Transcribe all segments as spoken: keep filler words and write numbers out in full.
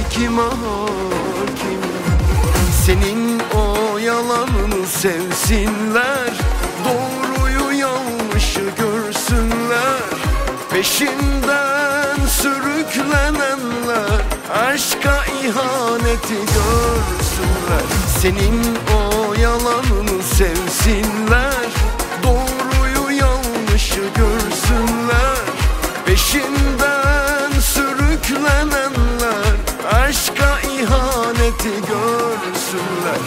kim hakim? Senin o yalanını sevsinler, doğruyu yanlışı görsünler. Peşinden sürüklenenler aşka ihaneti görsünler. Senin o yalanını sevsinler, doğruyu yanlışı görsünler. Peşinden sürüklenenler aşka ihaneti görsünler.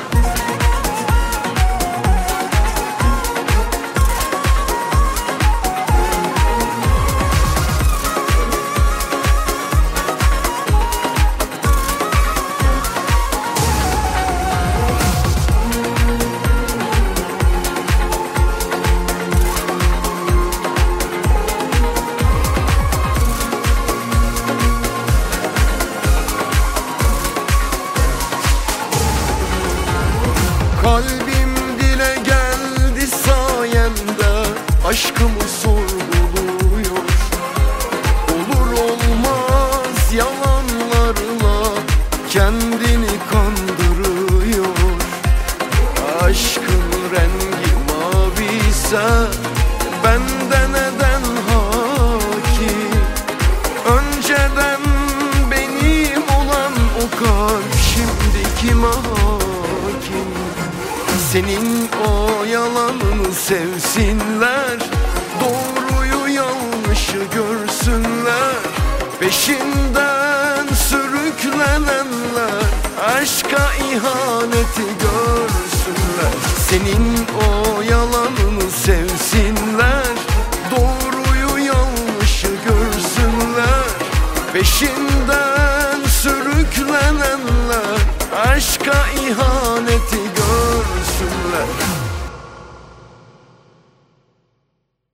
Kalbim dile geldi sayende, aşkımı sorguluyor. Olur olmaz yalanlarla kendini kandırıyor. Aşkın rengi maviyse bende neden hakim? Önceden benim olan o kalp şimdi kime hakim? Senin o yalanını sevsinler, doğruyu yanlışı görsünler. Peşinden sürüklenenler aşka ihaneti görsünler. Senin o yalanını sevsinler, doğruyu yanlışı görsünler. Peşinden sürüklenenler aşka ihanet